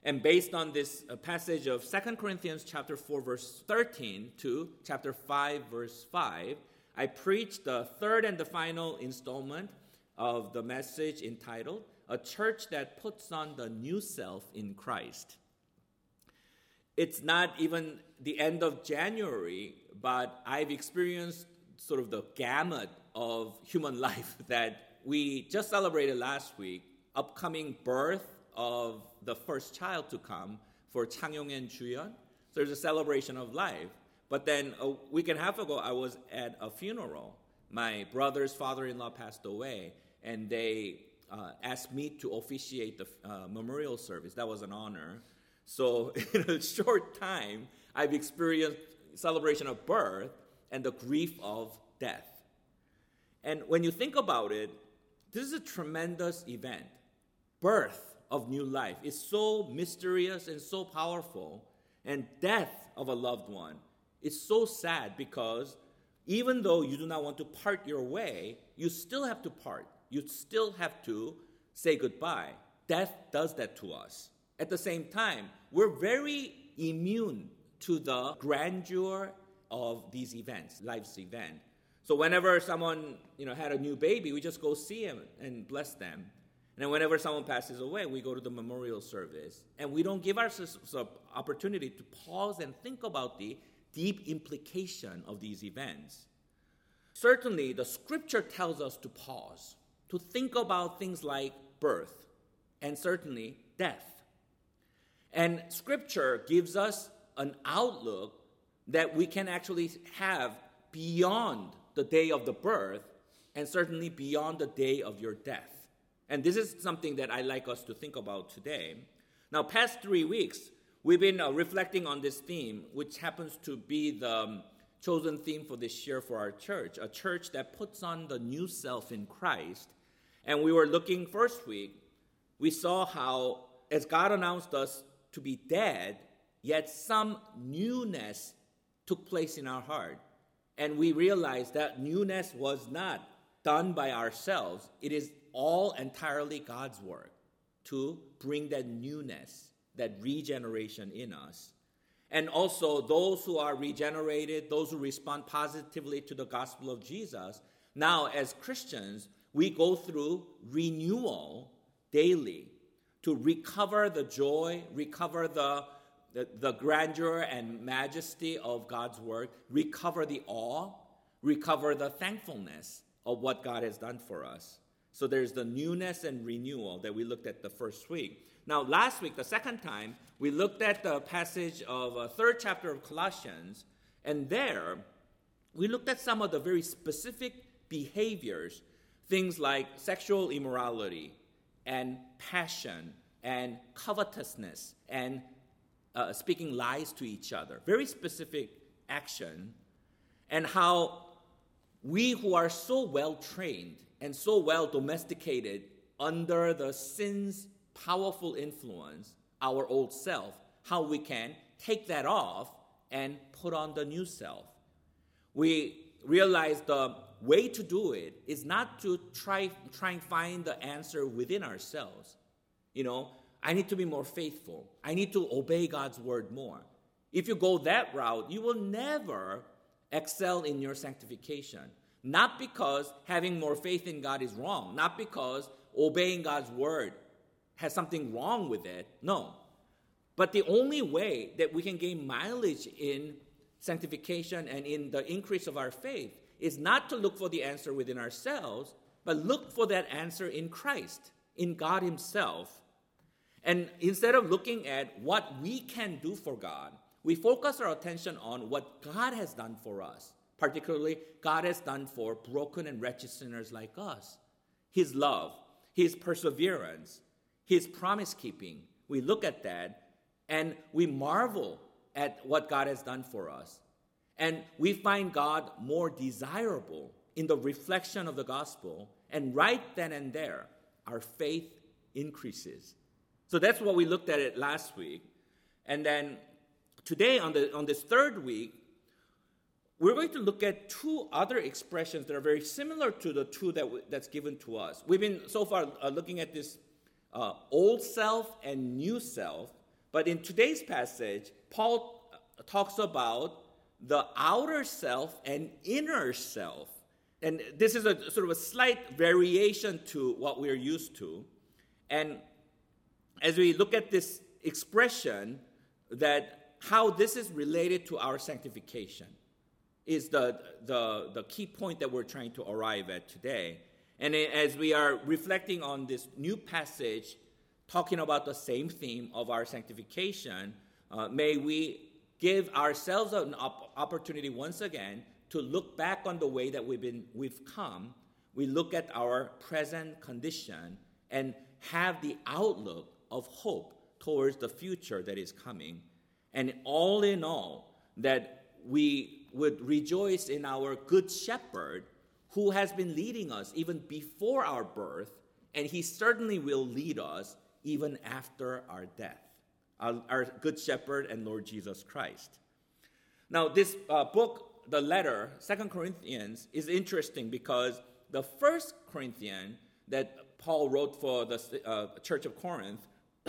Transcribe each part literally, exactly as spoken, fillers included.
And based on this uh, passage of Second Corinthians chapter four, verse thirteen to chapter five, verse five, I preached the third and the final installment of the message entitled, A Church That Puts on the New Self in Christ. It's not even the end of January, but I've experienced sort of the gamut of human life that we just celebrated last week, upcoming birth of the first child to come for Changyong and Juyeon. So there's a celebration of life. But then a week and a half ago, I was at a funeral. My brother's father-in-law passed away, and they uh, asked me to officiate the uh, memorial service. That was an honor. So in a short time, I've experienced celebration of birth and the grief of death. And when you think about it, this is a tremendous event. Birth of new life is so mysterious and so powerful, and death of a loved one is so sad because even though you do not want to part your way, you still have to part. You still have to say goodbye. Death does that to us. At the same time, we're very immune to the grandeur of these events, life's event. So whenever someone, you know, had a new baby, we just go see him and bless them. And then whenever someone passes away, we go to the memorial service. And we don't give ourselves an opportunity to pause and think about the deep implication of these events. Certainly, the scripture tells us to pause, to think about things like birth, and certainly death. And scripture gives us an outlook that we can actually have beyond the day of the birth, and certainly beyond the day of your death. And this is something that I like us to think about today. Now, past three weeks, we've been uh, reflecting on this theme, which happens to be the um, chosen theme for this year for our church, a church that puts on the new self in Christ. And we were looking first week, we saw how, as God announced us to be dead, yet some newness took place in our heart. And we realized that newness was not done by ourselves. It is all entirely God's work to bring that newness, that regeneration in us. And also those who are regenerated, those who respond positively to the gospel of Jesus, now as Christians, we go through renewal daily to recover the joy, recover the, the, the grandeur and majesty of God's work, recover the awe, recover the thankfulness of what God has done for us. So there's the newness and renewal that we looked at the first week. Now, last week, the second time, we looked at the passage of a third chapter of Colossians, and there we looked at some of the very specific behaviors, things like sexual immorality and passion and covetousness and uh, speaking lies to each other, very specific action, and how we who are so well trained and so well domesticated under the sin's powerful influence, our old self, how we can take that off and put on the new self. We realize the way to do it is not to try, try and find the answer within ourselves. You know, I need to be more faithful. I need to obey God's word more. If you go that route, you will never excel in your sanctification. Not because having more faith in God is wrong, not because obeying God's word has something wrong with it, no. But the only way that we can gain mileage in sanctification and in the increase of our faith is not to look for the answer within ourselves, but look for that answer in Christ, in God himself. And instead of looking at what we can do for God, we focus our attention on what God has done for us. Particularly, God has done for broken and wretched sinners like us. His love, his perseverance, his promise-keeping. We look at that and we marvel at what God has done for us. And we find God more desirable in the reflection of the gospel. And right then and there, our faith increases. So that's what we looked at it last week. And then today, on the on this third week, we're going to look at two other expressions that are very similar to the two that w- that's given to us. We've been so far uh, looking at this uh, old self and new self, But in today's passage, Paul talks about the outer self and inner self. And this is a sort of a slight variation to what we're used to. And as we look at this expression, that how this is related to our sanctification is the, the, the key point that we're trying to arrive at today. And as we are reflecting on this new passage, talking about the same theme of our sanctification, uh, may we give ourselves an op- opportunity once again to look back on the way that we've been we've come. We look at our present condition and have the outlook of hope towards the future that is coming. And all in all, that we would rejoice in our good shepherd who has been leading us even before our birth, and he certainly will lead us even after our death. Our, our good shepherd and Lord Jesus Christ. Now, this uh, book, the letter, Second Corinthians, is interesting because the First Corinthians that Paul wrote for the uh, Church of Corinth,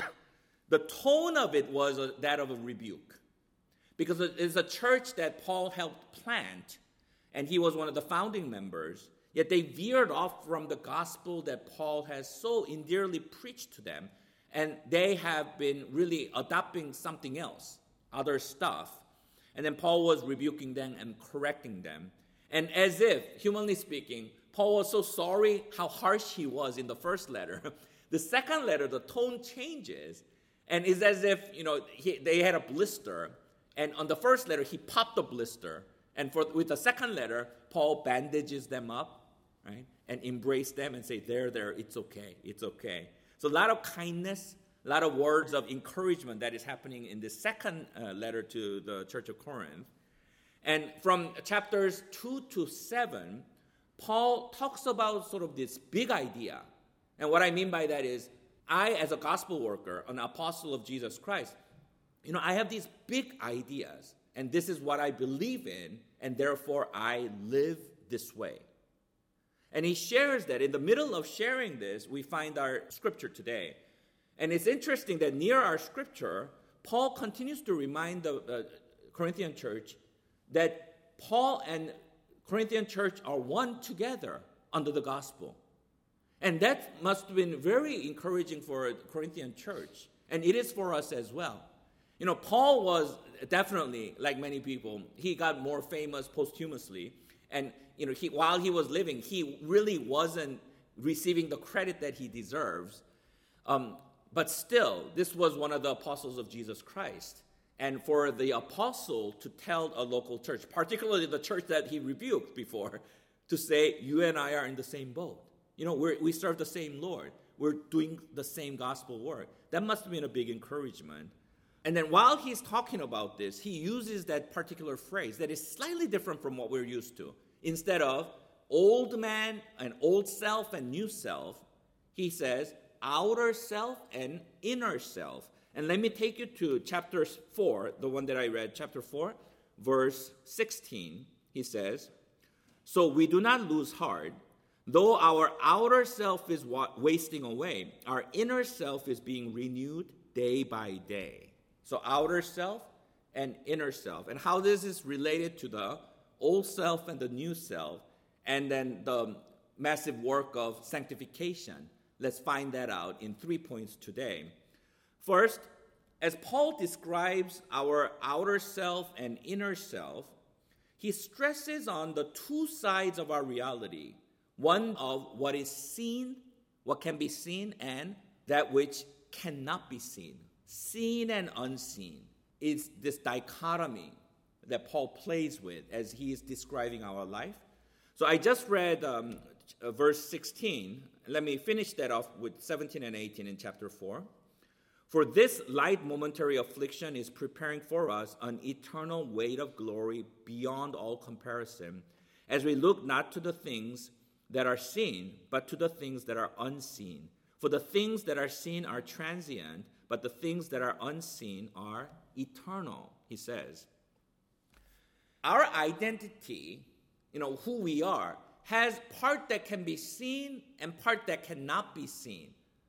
the tone of it was a, that of a rebuke. Because it is a church that Paul helped plant, and he was one of the founding members, yet they veered off from the gospel that Paul has so endearly preached to them, and they have been really adopting something else, other stuff. And then Paul was rebuking them and correcting them. And as if, humanly speaking, Paul was so sorry how harsh he was in the first letter. The second letter, the tone changes, and it's as if, you know, he, they had a blister, and on the first letter, he popped the blister. And for with the second letter, Paul bandages them up, right, and embrace them and say, there, there, it's okay, it's okay. So a lot of kindness, a lot of words of encouragement that is happening in the second uh, letter to the Church of Corinth. And from chapters two to seven, Paul talks about sort of this big idea. And what I mean by that is, I, as a gospel worker, an apostle of Jesus Christ, you know, I have these big ideas, and this is what I believe in, and therefore I live this way. And he shares that. In the middle of sharing this, we find our scripture today. And it's interesting that near our scripture, Paul continues to remind the uh, Corinthian church that Paul and Corinthian church are one together under the gospel. And that must have been very encouraging for the Corinthian church. And it is for us as well. You know, Paul was definitely, like many people, he got more famous posthumously. And, you know, he, while he was living, he really wasn't receiving the credit that he deserves. Um, but still, this was one of the apostles of Jesus Christ. And for the apostle to tell a local church, particularly the church that he rebuked before, to say, you and I are in the same boat. You know, we're, we serve the same Lord. We're doing the same gospel work. That must have been a big encouragement. And then while he's talking about this, he uses that particular phrase that is slightly different from what we're used to. Instead of old man and old self and new self, he says outer self and inner self. And let me take you to chapter four, the one that I read, chapter four, verse sixteen. He says, so we do not lose heart. Though our outer self is wasting away, our inner self is being renewed day by day. So outer self and inner self. And how this is related to the old self and the new self, and then the massive work of sanctification. Let's find that out in three points today. First, as Paul describes our outer self and inner self, he stresses on the two sides of our reality. One of what is seen, what can be seen, and that which cannot be seen. Seen and unseen is this dichotomy that Paul plays with as he is describing our life. So I just read um, verse sixteen. Let me finish that off with seventeen and eighteen in chapter four. For this light momentary affliction is preparing for us an eternal weight of glory beyond all comparison, as we look not to the things that are seen, but to the things that are unseen. For the things that are seen are transient, but the things that are unseen are eternal, he says. Our identity, you know, who we are, has part that can be seen and part that cannot be seen.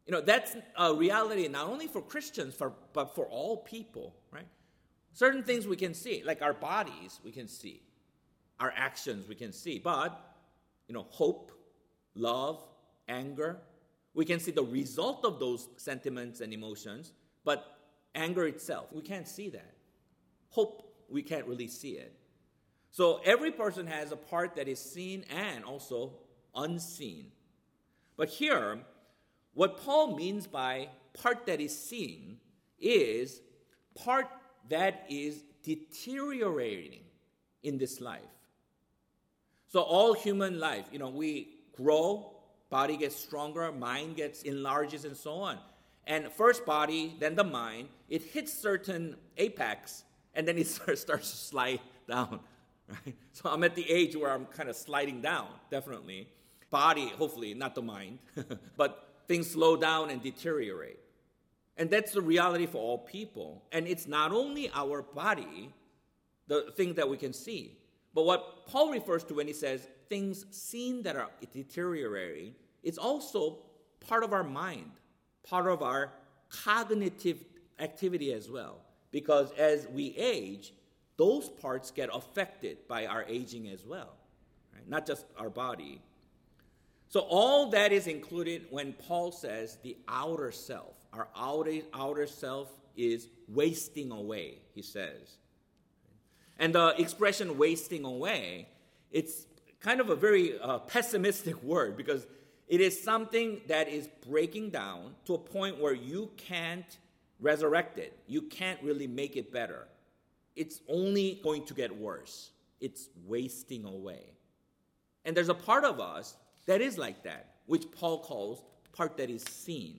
You know, that's a reality not only for Christians, for, but for all people, right? Certain things we can see, like our bodies we can see, our actions we can see, but, you know, hope, love, anger, we can see the result of those sentiments and emotions, but anger itself, we can't see that. Hope, we can't really see it. So every person has a part that is seen and also unseen. But here, what Paul means by part that is seen is part that is deteriorating in this life. So all human life, you know, we grow, body gets stronger, mind gets enlarges, and so on. And first body, then the mind, it hits certain apex, and then it starts to slide down. Right? So I'm at the age where I'm kind of sliding down, definitely. Body, hopefully, not the mind. But things slow down and deteriorate. And that's the reality for all people. And it's not only our body, the thing that we can see, but what Paul refers to when he says things seen that are deteriorating, it's also part of our mind, part of our cognitive activity as well. Because as we age, those parts get affected by our aging as well, right? Not just our body. So all that is included when Paul says the outer self. Our outer, outer self is wasting away, he says. And the expression wasting away, it's kind of a very uh, pessimistic word because it is something that is breaking down to a point where you can't resurrect it. You can't really make it better. It's only going to get worse. It's wasting away. And there's a part of us that is like that, which Paul calls part that is seen.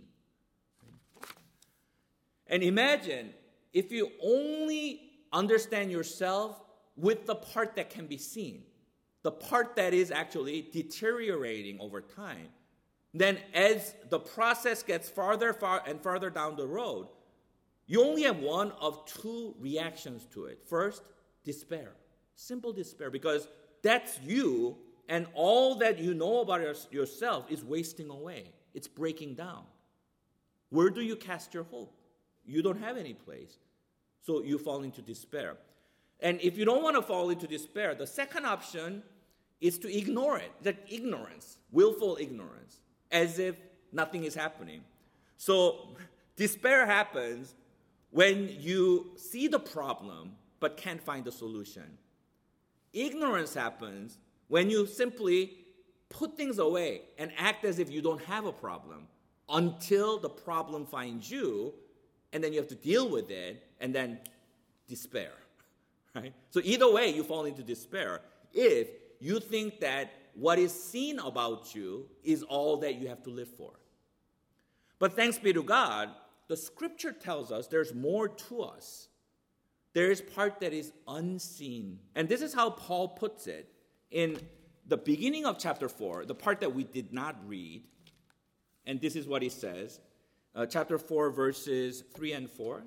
And imagine if you only understand yourself with the part that can be seen, the part that is actually deteriorating over time. Then as the process gets farther far and farther down the road, you only have one of two reactions to it. First, despair. Simple despair, because that's you, and all that you know about yourself is wasting away. It's breaking down. Where do you cast your hope? You don't have any place. So you fall into despair. And if you don't want to fall into despair, the second option is to ignore it. That ignorance, willful ignorance, as if nothing is happening. So despair happens when you see the problem but can't find the solution. Ignorance happens when you simply put things away and act as if you don't have a problem until the problem finds you, and then you have to deal with it, and then despair. Right? So either way, you fall into despair if you think that what is seen about you is all that you have to live for. But thanks be to God, the scripture tells us there's more to us. There is part that is unseen. And this is how Paul puts it in the beginning of chapter four, the part that we did not read. And this is what he says, uh, chapter four, verses three and four.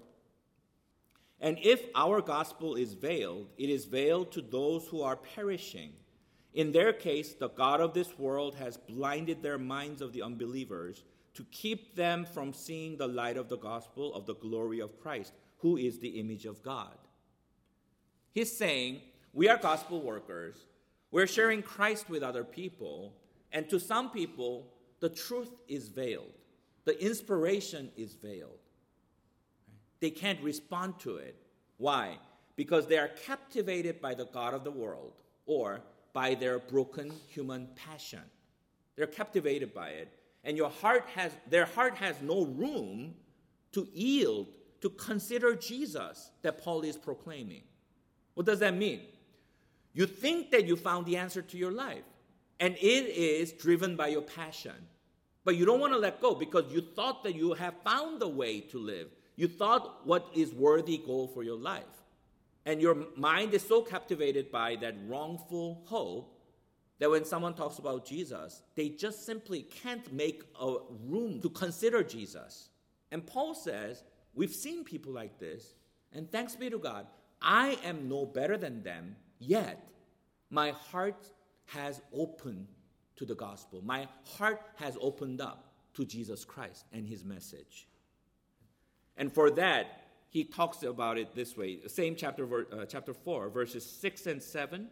And if our gospel is veiled, it is veiled to those who are perishing. In their case, the God of this world has blinded their minds of the unbelievers to keep them from seeing the light of the gospel of the glory of Christ, who is the image of God. He's saying, we are gospel workers. We're sharing Christ with other people. And to some people, the truth is veiled. The inspiration is veiled. They can't respond to it. Why? Because they are captivated by the God of the world or by their broken human passion. They're captivated by it. And your heart has, their heart has no room to yield, to consider Jesus that Paul is proclaiming. What does that mean? You think that you found the answer to your life, and it is driven by your passion. But you don't want to let go because you thought that you have found the way to live. You thought what is worthy goal for your life. And your mind is so captivated by that wrongful hope that when someone talks about Jesus, they just simply can't make a room to consider Jesus. And Paul says, we've seen people like this, and thanks be to God, I am no better than them, yet my heart has opened to the gospel. My heart has opened up to Jesus Christ and his message. And for that, he talks about it this way. Same chapter, uh, chapter four, verses six and seven.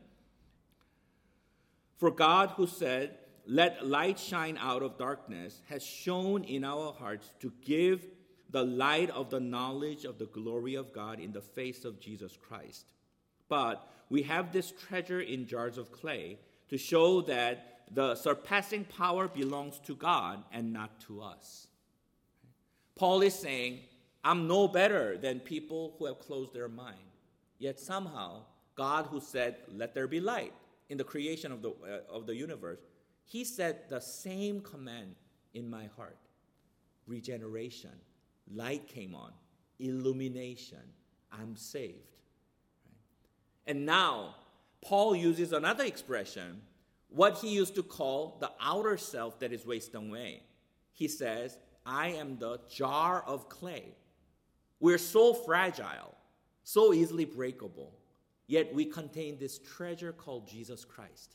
For God who said, "Let light shine out of darkness," has shone in our hearts to give the light of the knowledge of the glory of God in the face of Jesus Christ. But we have this treasure in jars of clay to show that the surpassing power belongs to God and not to us. Paul is saying, I'm no better than people who have closed their mind. Yet somehow, God who said, "Let there be light," in the creation of the, uh, of the universe, he said the same command in my heart. Regeneration. Light came on. Illumination. I'm saved. Right? And now, Paul uses another expression, what he used to call the outer self that is wasting away. He says, I am the jar of clay. We're so fragile, so easily breakable, yet we contain this treasure called Jesus Christ.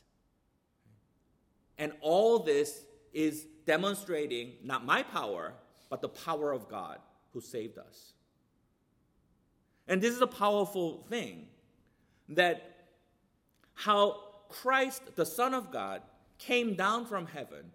And all this is demonstrating not my power, but the power of God who saved us. And this is a powerful thing, that how Christ, the Son of God, came down from heaven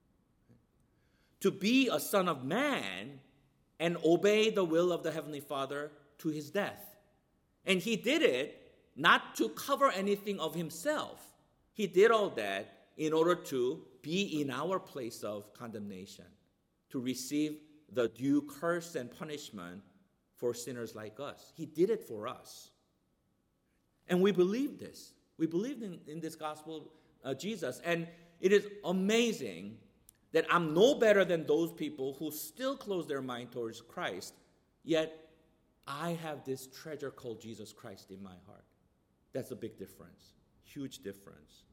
to be a son of man and obey the will of the Heavenly Father to his death. And he did it not to cover anything of himself. He did all that in order to be in our place of condemnation, to receive the due curse and punishment for sinners like us. He did it for us. And we believe this. We believe in, in this gospel of Jesus. And it is amazing that I'm no better than those people who still close their mind towards Christ, yet I have this treasure called Jesus Christ in my heart. That's a big difference, huge difference.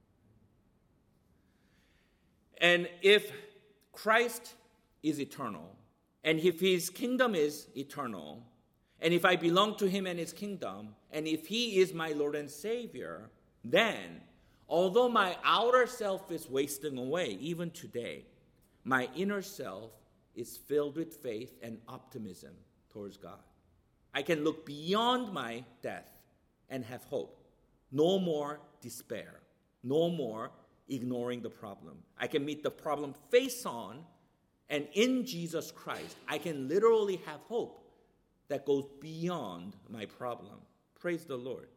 And if Christ is eternal, and if his kingdom is eternal, and if I belong to him and his kingdom, and if he is my Lord and Savior, then, although my outer self is wasting away, even today, my inner self is filled with faith and optimism towards God. I can look beyond my death and have hope. No more despair. No more ignoring the problem. I can meet the problem face on, and in Jesus Christ, I can literally have hope that goes beyond my problem. Praise the Lord.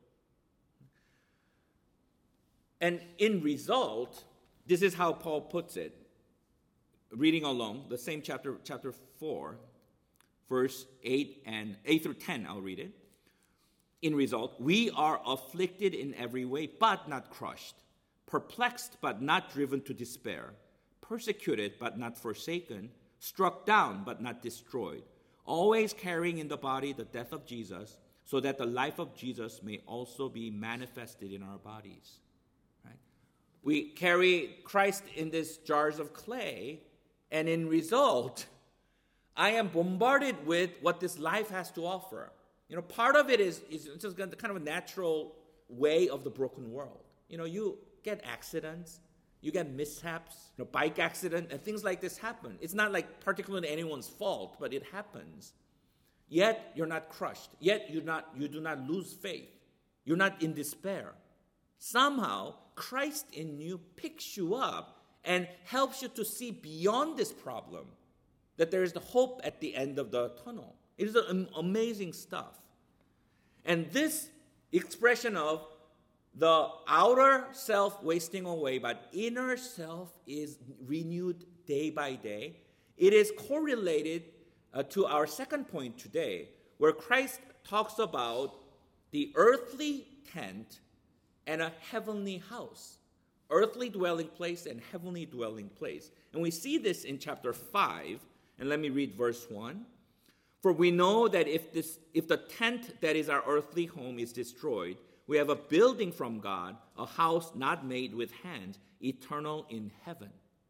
And in result, this is how Paul puts it. Reading along, the same chapter, chapter four, verse eight and eight through ten, I'll read it. In result, we are afflicted in every way, but not crushed, perplexed, but not driven to despair, persecuted, but not forsaken, struck down, but not destroyed, always carrying in the body the death of Jesus, so that the life of Jesus may also be manifested in our bodies. Right? We carry Christ in these jars of clay, and in result, I am bombarded with what this life has to offer. You know, part of it is, is just kind of a natural way of the broken world. You know, you get accidents, you get mishaps, you know, bike accident, and things like this happen. It's not like particularly anyone's fault, but it happens. Yet you're not crushed. Yet you're not, you do not lose faith. You're not in despair. Somehow, Christ in you picks you up and helps you to see beyond this problem, that there is the hope at the end of the tunnel. It is amazing stuff. And this expression of the outer self wasting away, but inner self is renewed day by day, it is correlated uh, to our second point today, where Christ talks about the earthly tent and a heavenly house. Earthly dwelling place and heavenly dwelling place. And we see this in chapter five. And let me read verse one. For we know that if this, if the tent that is our earthly home is destroyed, we have a building from God, a house not made with hands, eternal in heaven.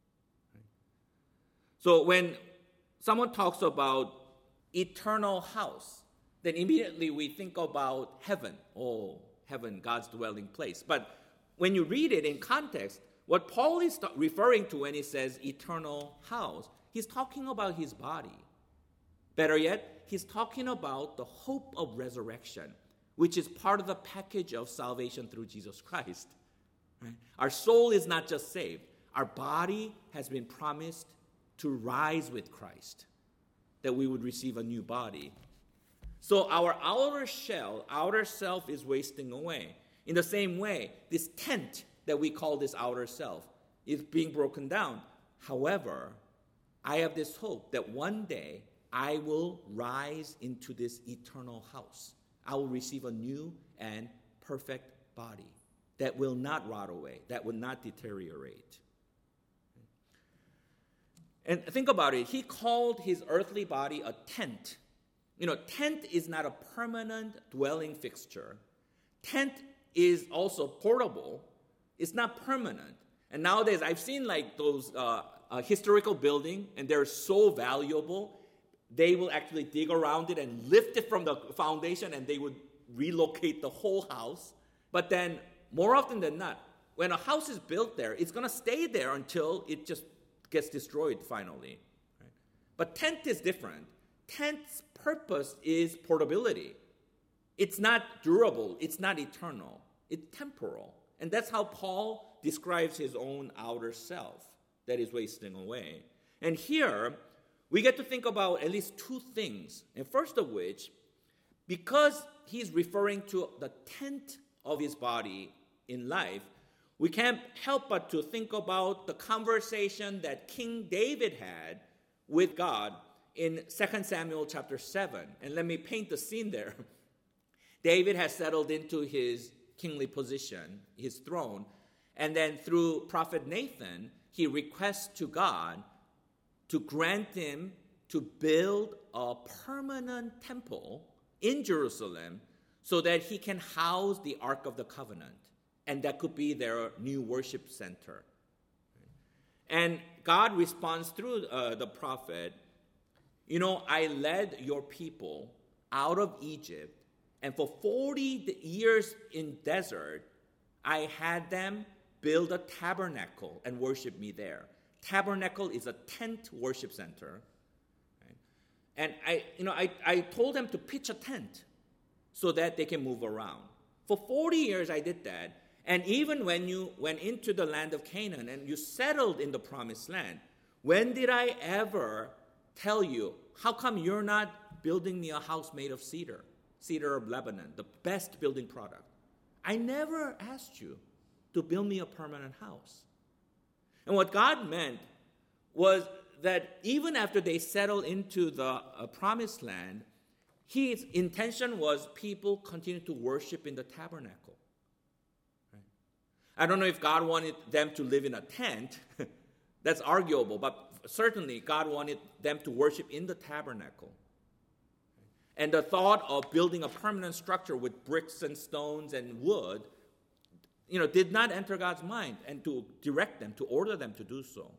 So when someone talks about eternal house, then immediately we think about heaven. Oh, heaven, God's dwelling place. But when you read it in context, what Paul is referring to when he says eternal house He's talking about his body. Better yet, he's talking about the hope of resurrection, which is part of the package of salvation through Jesus Christ. Right? Our soul is not just saved. Our body has been promised to rise with Christ, that we would receive a new body. So our outer shell, outer self is wasting away. In the same way, this tent that we call this outer self is being broken down. However, I have this hope that one day I will rise into this eternal house. I will receive a new and perfect body that will not rot away, that will not deteriorate. And think about it. He called his earthly body a tent. You know, tent is not a permanent dwelling fixture. Tent is also portable. It's not permanent. And nowadays, I've seen like those uh, uh, historical buildings, and they're so valuable. They will actually dig around it and lift it from the foundation, and they would relocate the whole house. But then, more often than not, when a house is built there, it's going to stay there until it just gets destroyed finally. Right? But tent is different. Tent's purpose is portability. It's not durable. It's not eternal. It's temporal. And that's how Paul describes his own outer self that is wasting away. And here, we get to think about at least two things. And first of which, because he's referring to the tent of his body in life, we can't help but to think about the conversation that King David had with God in Second Samuel chapter seven. And let me paint the scene there. David has settled into his kingly position, his throne, and then through prophet Nathan, he requests to God to grant him to build a permanent temple in Jerusalem so that he can house the Ark of the Covenant. And that could be their new worship center. And God responds through uh, the prophet, you know, I led your people out of Egypt, and for forty years in desert, I had them build a tabernacle and worship me there. Tabernacle is a tent worship center. Right? And I, you know, I, I told them to pitch a tent so that they can move around. For forty years I did that. And even when you went into the land of Canaan and you settled in the promised land, when did I ever tell you, how come you're not building me a house made of cedar, cedar of Lebanon, the best building product? I never asked you to build me a permanent house. And what God meant was that even after they settled into the uh, promised land, his intention was people continue to worship in the tabernacle. Right? I don't know if God wanted them to live in a tent. That's arguable, but certainly God wanted them to worship in the tabernacle. And the thought of building a permanent structure with bricks and stones and wood, you know, did not enter God's mind, and to direct them, to order them to do so.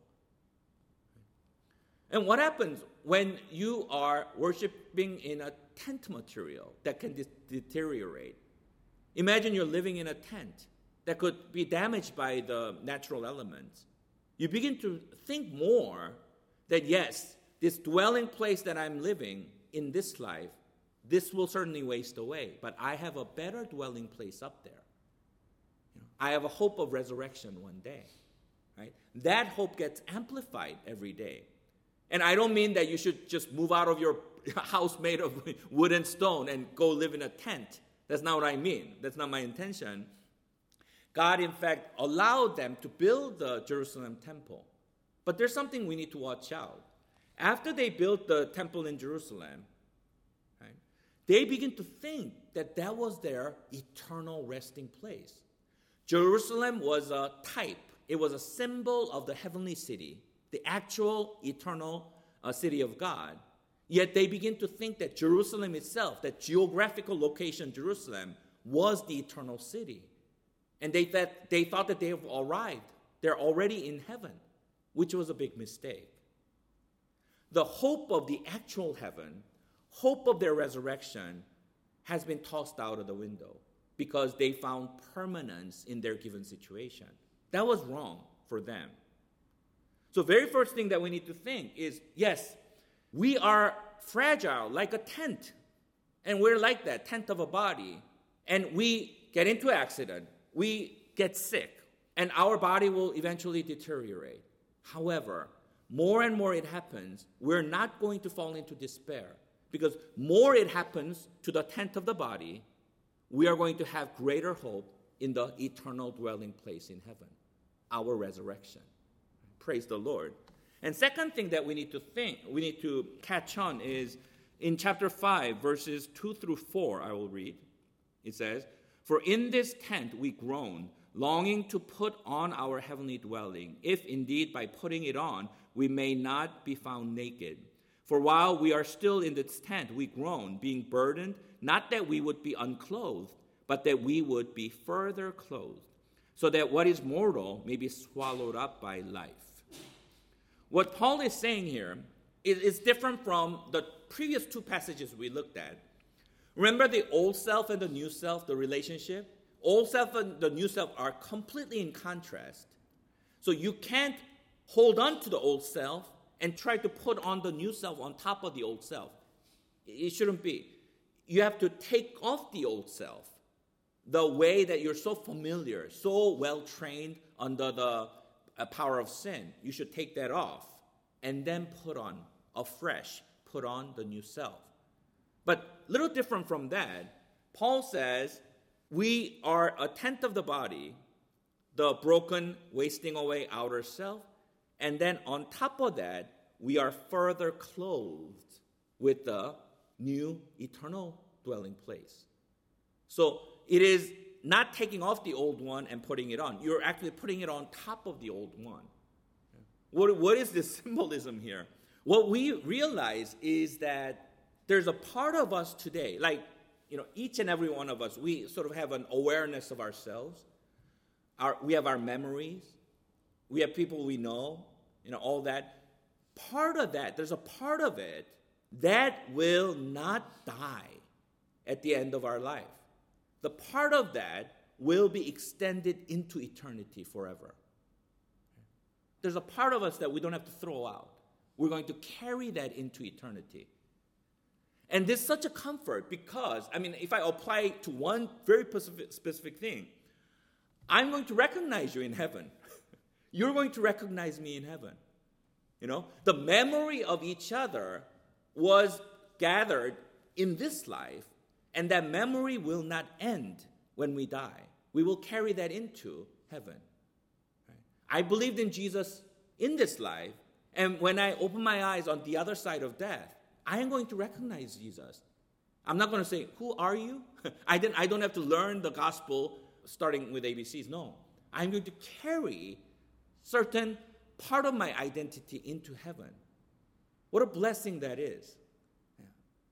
And what happens when you are worshiping in a tent material that can de- deteriorate? Imagine you're living in a tent that could be damaged by the natural elements. You begin to think more that, yes, this dwelling place that I'm living in this life, this will certainly waste away, but I have a better dwelling place up there. I have a hope of resurrection one day, right? That hope gets amplified every day. And I don't mean that you should just move out of your house made of wood and stone and go live in a tent. That's not what I mean. That's not my intention. God, in fact, allowed them to build the Jerusalem temple. But there's something we need to watch out. After they built the temple in Jerusalem, right, they begin to think that that was their eternal resting place. Jerusalem was a type. It was a symbol of the heavenly city, the actual eternal uh, city of God. Yet they begin to think that Jerusalem itself, that geographical location Jerusalem, was the eternal city. And they, that, they thought that they have arrived. They're already in heaven, which was a big mistake. The hope of the actual heaven, hope of their resurrection, has been tossed out of the window, because they found permanence in their given situation. That was wrong for them. So very first thing that we need to think is, yes, we are fragile like a tent. And we're like that, tent of a body. And we get into an accident. We get sick. And our body will eventually deteriorate. However, more and more it happens, we're not going to fall into despair. Because more it happens to the tent of the body, we are going to have greater hope in the eternal dwelling place in heaven, our resurrection. Praise the Lord. And second thing that we need to think, we need to catch on is in chapter five, verses two through four, I will read. It says, "For in this tent we groan, longing to put on our heavenly dwelling, if indeed by putting it on we may not be found naked. For while we are still in this tent, we groan, being burdened, not that we would be unclothed, but that we would be further clothed, so that what is mortal may be swallowed up by life." What Paul is saying here is, is different from the previous two passages we looked at. Remember the old self and the new self, the relationship? Old self and the new self are completely in contrast. So you can't hold on to the old self and try to put on the new self on top of the old self. It shouldn't be. You have to take off the old self, the way that you're so familiar, so well-trained under the uh, power of sin. You should take that off and then put on afresh, put on the new self. But a little different from that, Paul says we are a tent of the body, the broken, wasting away outer self, and then on top of that, we are further clothed with the new eternal dwelling place. So it is not taking off the old one and putting it on. You're actually putting it on top of the old one. What, what is this symbolism here? What we realize is that there's a part of us today, like, you know, each and every one of us, we sort of have an awareness of ourselves. Our, we have our memories. We have people we know, you know, all that. Part of that, there's a part of it that will not die at the end of our life. The part of that will be extended into eternity forever. There's a part of us that we don't have to throw out. We're going to carry that into eternity. And this is such a comfort because, I mean, if I apply it to one very specific, specific thing, I'm going to recognize you in heaven. You're going to recognize me in heaven. You know, the memory of each other was gathered in this life, and that memory will not end when we die. We will carry that into heaven. Right? I believed in Jesus in this life, and when I open my eyes on the other side of death, I am going to recognize Jesus. I'm not going to say, "Who are you?" I didn't. I don't have to learn the gospel starting with A B Cs. No, I'm going to carry certain part of my identity into heaven. What a blessing that is. Yeah.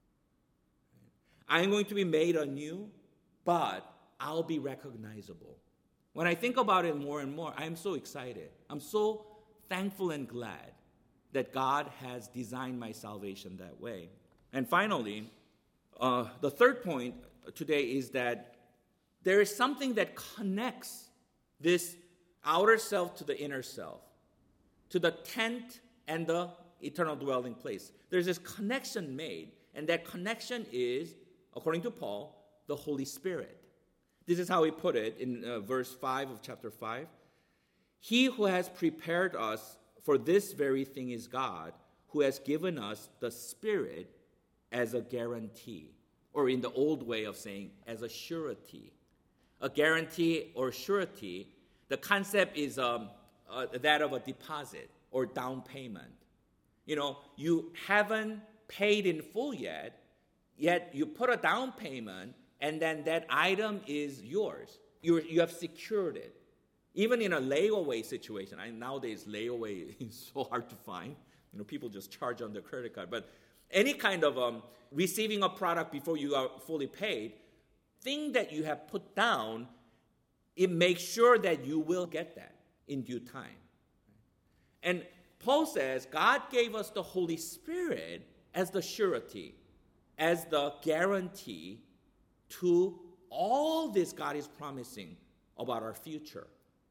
I'm going to be made anew, but I'll be recognizable. When I think about it more and more, I'm so excited. I'm so thankful and glad that God has designed my salvation that way. And finally, uh, the third point today is that there is something that connects this outer self to the inner self, to the tent and the eternal dwelling place. There's this connection made, and that connection is, according to Paul, the Holy Spirit. This is how he put it in uh, verse five of chapter five. "He who has prepared us for this very thing is God, who has given us the Spirit as a guarantee," or in the old way of saying, as a surety. A guarantee or surety, the concept is um, uh, that of a deposit or down payment. You know, you haven't paid in full yet, yet you put a down payment, and then that item is yours. You you have secured it. Even in a layaway situation, I, nowadays layaway is so hard to find. You know, people just charge on their credit card. But any kind of um, receiving a product before you are fully paid, thing that you have put down, it makes sure that you will get that in due time. And Paul says God gave us the Holy Spirit as the surety, as the guarantee to all this God is promising about our future.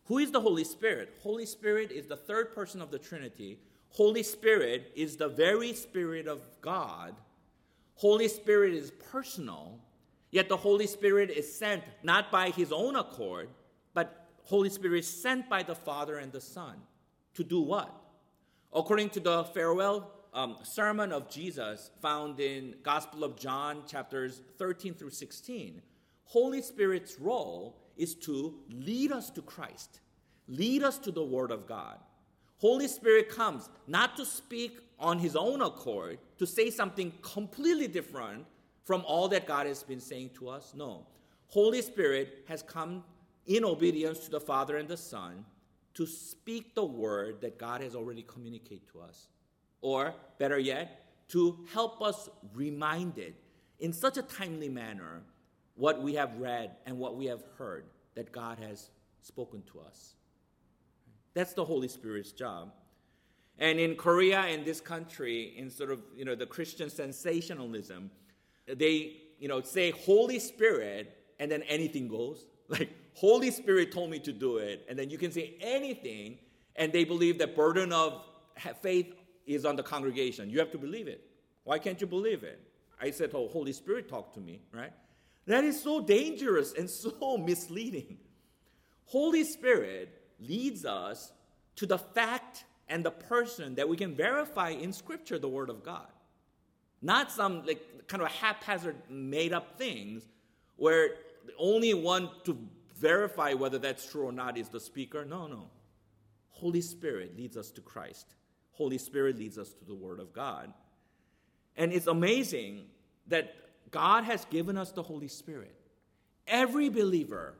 Who is the Holy Spirit? Holy Spirit is the third person of the Trinity. Holy Spirit is the very Spirit of God. Holy Spirit is personal, yet the Holy Spirit is sent not by his own accord, but Holy Spirit is sent by the Father and the Son. To do what? According to the farewell um, sermon of Jesus found in Gospel of John, chapters thirteen through sixteen, Holy Spirit's role is to lead us to Christ, lead us to the Word of God. Holy Spirit comes not to speak on his own accord, to say something completely different from all that God has been saying to us. No. Holy Spirit has come in obedience to the Father and the Son to speak the word that God has already communicated to us. Or, better yet, to help us reminded in such a timely manner what we have read and what we have heard that God has spoken to us. That's the Holy Spirit's job. And in Korea, in this country, in sort of, you know, the Christian sensationalism, they, you know, say Holy Spirit and then anything goes. Like, Holy Spirit told me to do it, and then you can say anything, and they believe that burden of faith is on the congregation. You have to believe it. Why can't you believe it? I said, oh, Holy Spirit talked to me, right? That is so dangerous and so misleading. Holy Spirit leads us to the fact and the person that we can verify in Scripture, the Word of God. Not some like kind of haphazard made-up things where the only one to verify whether that's true or not is the speaker. No, no. Holy Spirit leads us to Christ. Holy Spirit leads us to the Word of God. And it's amazing that God has given us the Holy Spirit. Every believer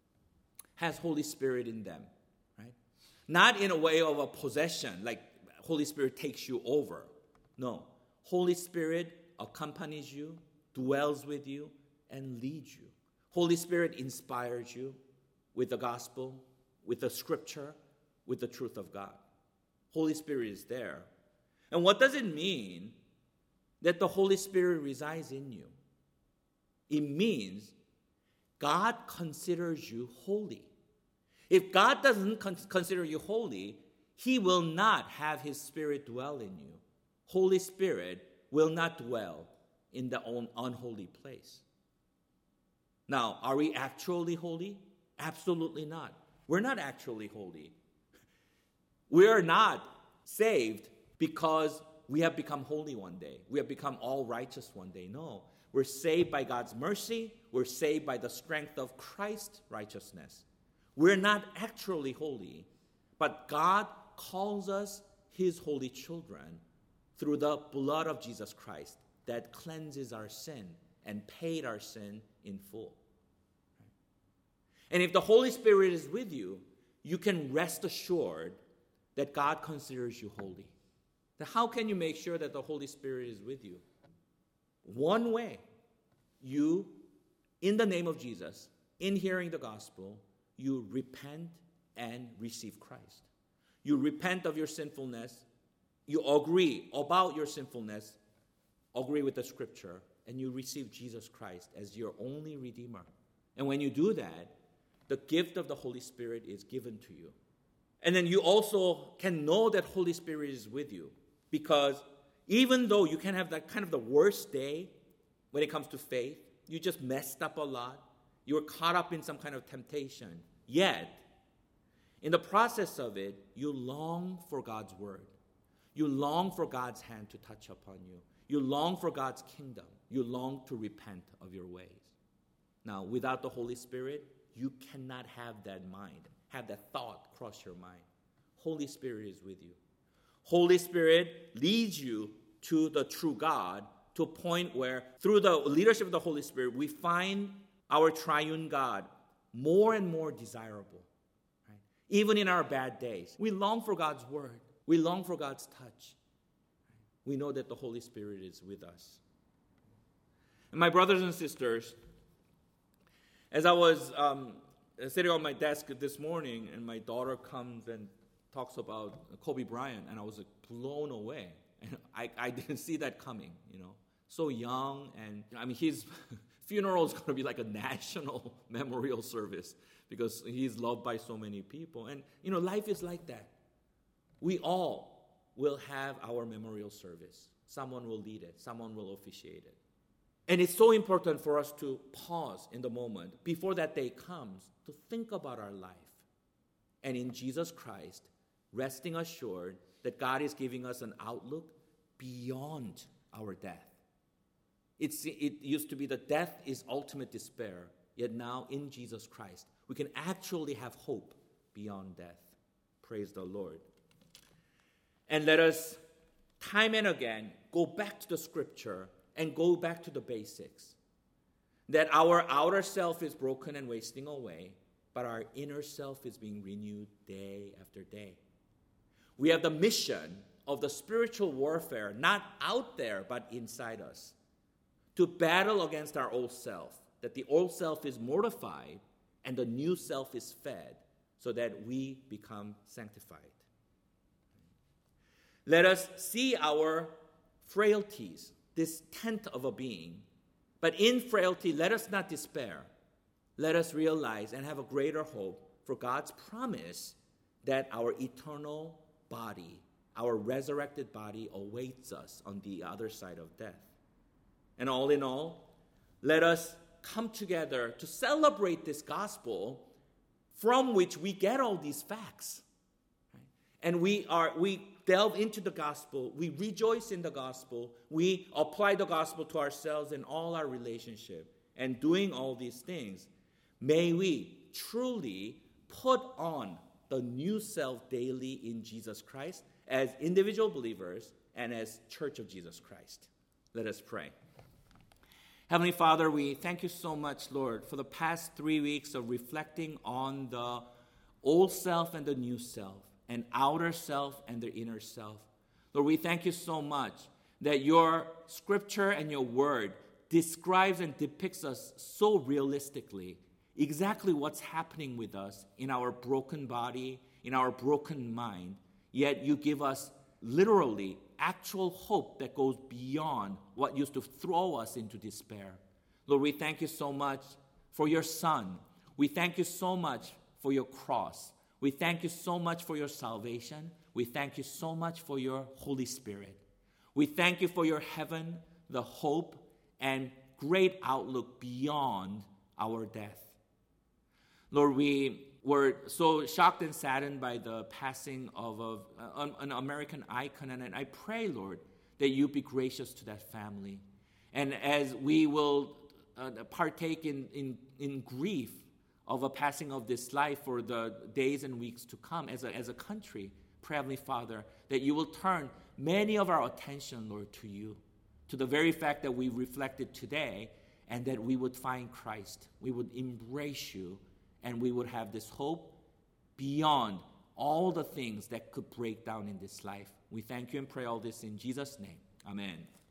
has Holy Spirit in them, right? Not in a way of a possession, like Holy Spirit takes you over. No. Holy Spirit accompanies you, dwells with you, and leads you. Holy Spirit inspires you with the gospel, with the scripture, with the truth of God. Holy Spirit is there. And what does it mean that the Holy Spirit resides in you? It means God considers you holy. If God doesn't con- consider you holy, he will not have his Spirit dwell in you. Holy Spirit will not dwell in the un- unholy place. Now, are we actually holy? Absolutely not. We're not actually holy. We are not saved because we have become holy one day. We have become all righteous one day. No. We're saved by God's mercy. We're saved by the strength of Christ's righteousness. We're not actually holy, but God calls us his holy children through the blood of Jesus Christ that cleanses our sin and paid our sin in full. And if the Holy Spirit is with you, you can rest assured that God considers you holy. Now, how can you make sure that the Holy Spirit is with you? One way, you, in the name of Jesus, in hearing the gospel, you repent and receive Christ. You repent of your sinfulness, you agree about your sinfulness, agree with the scripture, and you receive Jesus Christ as your only Redeemer. And when you do that, the gift of the Holy Spirit is given to you. And then you also can know that Holy Spirit is with you, because even though you can have that kind of the worst day when it comes to faith, you just messed up a lot, you were caught up in some kind of temptation, yet in the process of it, you long for God's word. You long for God's hand to touch upon you. You long for God's kingdom. You long to repent of your ways. Now, without the Holy Spirit, you cannot have that mind, have that thought cross your mind. Holy Spirit is with you. Holy Spirit leads you to the true God, to a point where through the leadership of the Holy Spirit, we find our triune God more and more desirable. Right? Even in our bad days, we long for God's word. We long for God's touch. We know that the Holy Spirit is with us. And my brothers and sisters, as I was um, sitting on my desk this morning, and my daughter comes and talks about Kobe Bryant, and I was like, blown away. And I, I didn't see that coming, you know. So young, and I mean, he's Funeral is going to be like a national memorial service because he's loved by so many people. And, you know, life is like that. We all will have our memorial service. Someone will lead it. Someone will officiate it. And it's so important for us to pause in the moment before that day comes to think about our life. And in Jesus Christ, resting assured that God is giving us an outlook beyond our death. It's, it used to be that death is ultimate despair, yet now in Jesus Christ, we can actually have hope beyond death. Praise the Lord. And let us, time and again, go back to the Scripture and go back to the basics. That our outer self is broken and wasting away, but our inner self is being renewed day after day. We have the mission of the spiritual warfare, not out there, but inside us, to battle against our old self, that the old self is mortified and the new self is fed so that we become sanctified. Let us see our frailties, this tenth of a being, but in frailty, let us not despair. Let us realize and have a greater hope for God's promise that our eternal body, our resurrected body, awaits us on the other side of death. And all in all, let us come together to celebrate this gospel from which we get all these facts. Right? And we are we delve into the gospel, we rejoice in the gospel, we apply the gospel to ourselves in all our relationship. And doing all these things, may we truly put on the new self daily in Jesus Christ as individual believers and as Church of Jesus Christ. Let us pray. Heavenly Father, we thank you so much, Lord, for the past three weeks of reflecting on the old self and the new self, and outer self and the inner self. Lord, we thank you so much that your scripture and your word describes and depicts us so realistically, exactly what's happening with us in our broken body, in our broken mind, yet you give us literally actual hope that goes beyond what used to throw us into despair. Lord, we thank you so much for your Son. We thank you so much for your cross. We thank you so much for your salvation. We thank you so much for your Holy Spirit. We thank you for your heaven, the hope, and great outlook beyond our death. Lord, we were so shocked and saddened by the passing of a, an, an American icon, and I pray, Lord, that you be gracious to that family. And as we will uh, partake in, in, in grief of a passing of this life for the days and weeks to come as a, as a country, pray, Heavenly Father, that you will turn many of our attention, Lord, to you, to the very fact that we reflected today, and that we would find Christ. We would embrace you, and we would have this hope beyond all the things that could break down in this life. We thank you and pray all this in Jesus' name. Amen.